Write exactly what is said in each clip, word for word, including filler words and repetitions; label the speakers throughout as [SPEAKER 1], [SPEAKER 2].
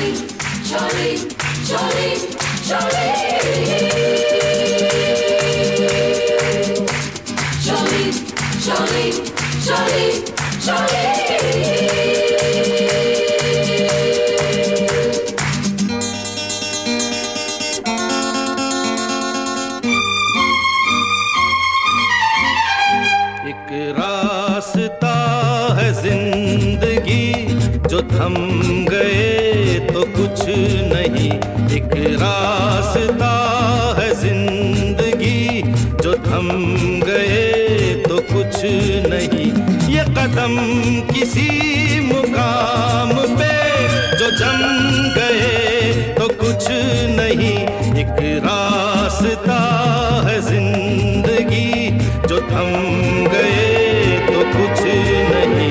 [SPEAKER 1] जो थम गए तो कुछ नहीं, एक रास्ता है जिंदगी, जो थम गए तो कुछ नहीं। ये कदम किसी मुकाम पे जो जम गए तो कुछ नहीं, एक रास्ता है जिंदगी, जो थम गए तो कुछ नहीं।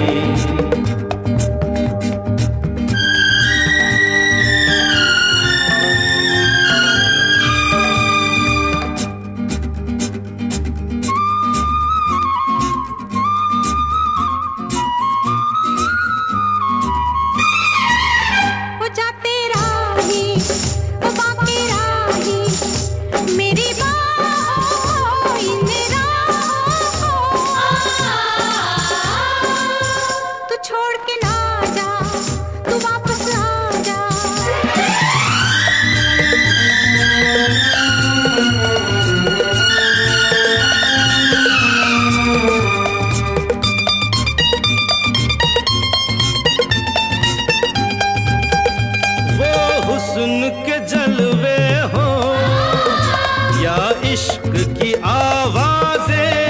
[SPEAKER 1] हुस्न के जलवे हो या इश्क की आवाजें,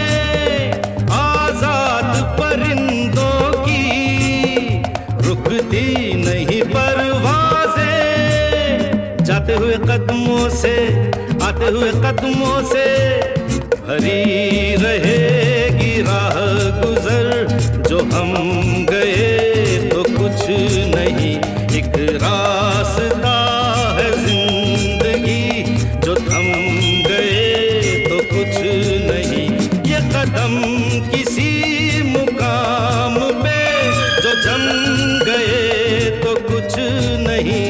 [SPEAKER 1] आजाद परिंदों की रुकती नहीं परवाजें। जाते हुए कदमों से, आते हुए कदमों से भरी रहेगी राह गुजर, जो हम गए तो कुछ नहीं, एक रास्ता है जिंदगी, जो थम गए तो कुछ नहीं। ये कदम किसी मुकाम पे जो जम गए तो कुछ नहीं।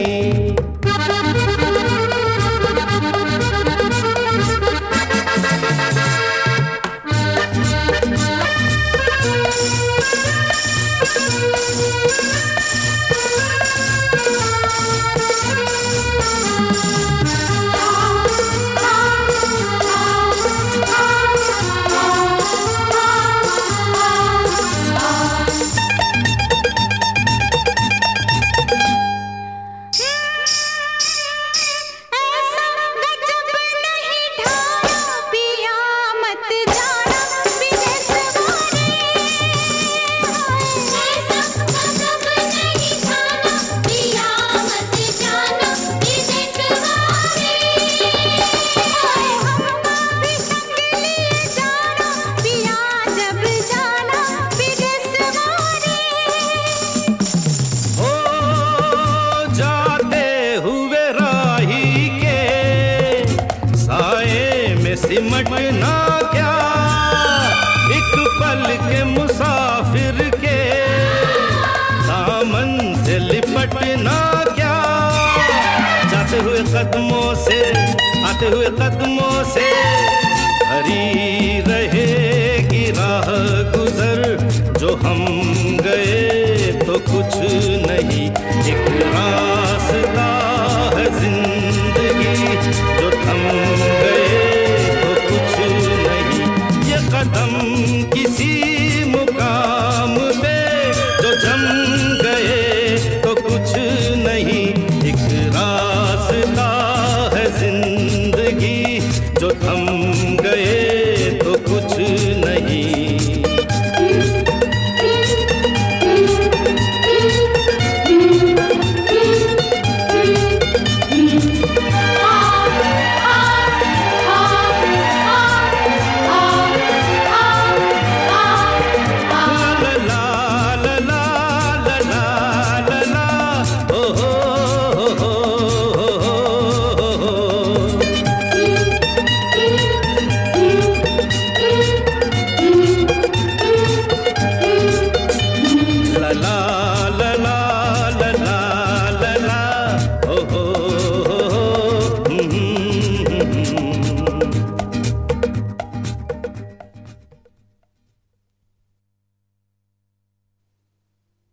[SPEAKER 1] सिमटना क्या एक पल के मुसाफिर के दामन से लिपटना क्या। जाते हुए कदमों से, आते हुए कदमों